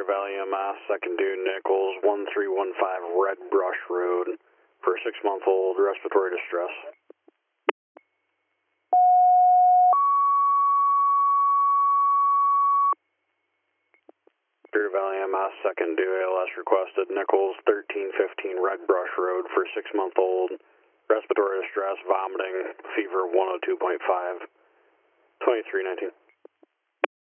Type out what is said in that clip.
Valley MS, second due Nichols, 1315 Red Brush Road for a 6-month-old respiratory distress. Superior Valley MS, second due ALS requested, Nichols, 1315 Red Brush Road for a 6-month-old respiratory distress, vomiting, fever 102.5, 2319.